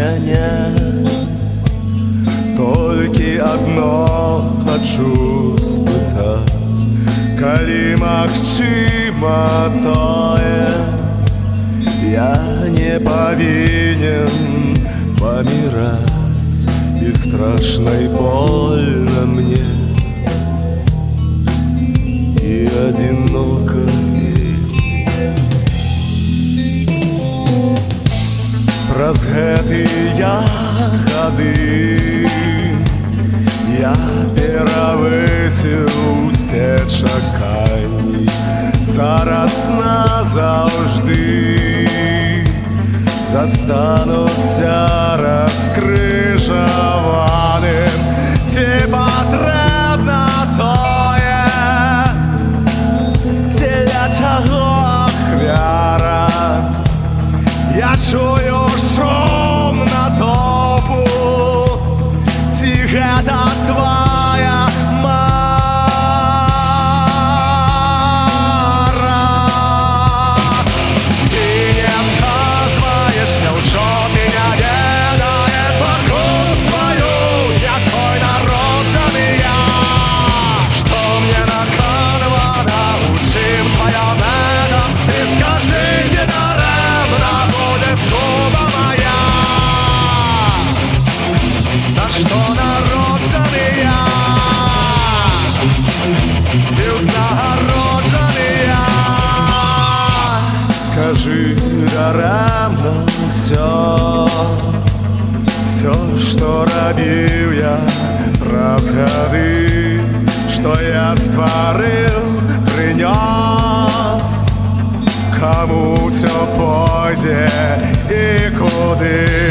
мяне. Толькі адно хачу спытаць, калі магчыма тое, я не павінен паміраць, і страшна і больно мне, і адзінока. Праз гэтыя гады я перавысіў усе чаканні. Зараз назаўжды застануся раскрыжаваным. Ці патрэбна тое, дзеля чаго ахвяра? Я чую шум натоўпу, ці гэта твая мара? Ты не адказваеш, няўжо ты не ведаеш пакуль сваю, якой народжаны я? Што мне наканвана, у чым твая мэта? Ты скажы, дзе дарэмна буде згуба моя? На што народжаны я? Ці ўзнагароджаны я? Скажы, дарэмна ўсё, што рабіў я праз гады, што я стварыў, прынёс. Каму ўсё пойдзе і куды?